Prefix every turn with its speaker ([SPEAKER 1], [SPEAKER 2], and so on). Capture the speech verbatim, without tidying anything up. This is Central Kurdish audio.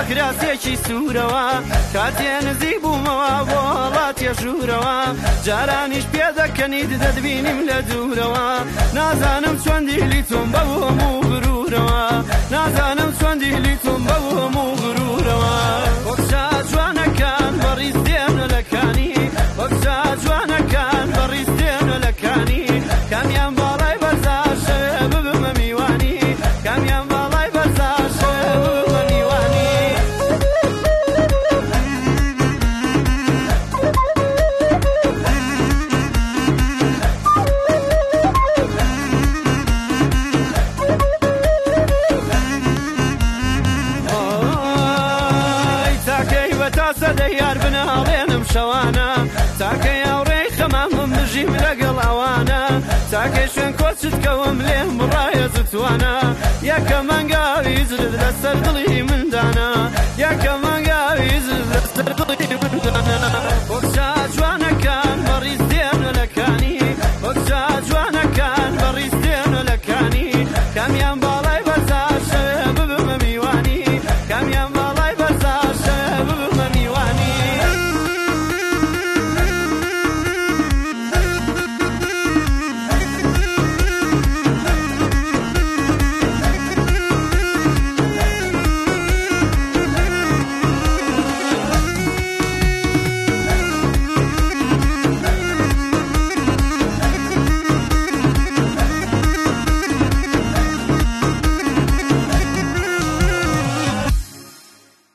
[SPEAKER 1] کراسێکی سوورەوە کاتێ نزیک بوومەوە بۆ وڵاتیە ژوورەوە جارانیش پێ دەکەنیت دەدبینیم لە دوورەوە نازانم چۆن دیلی تۆم بەو هەموو غرورەوە نازانم چۆن دیلی تۆم بەو هەموو غرورەوە وەکسا جوانەکان بەڕیز دێنە لەکانی وەکسا جوانەکان بەڕیز دێنە لەکانی کامیان باڵای بەرزا شەوێ ببمە میوانی کامیان باڵای بەرزا شەوێ ببمە میوانی سەدەی یار بناڵێنم شەوانە تاکەی ئەوڕێی خەمامم بژیم لەگەڵ ئەوانە تاکەی شوێن کۆچت کەوم لێم بڕایە زتوانە یەکە مەنگاوی زرت لەسەر دڵی مندانە یەکە مەنگاوی زرت لەسەر دڵی مندانە وەکسا جوانە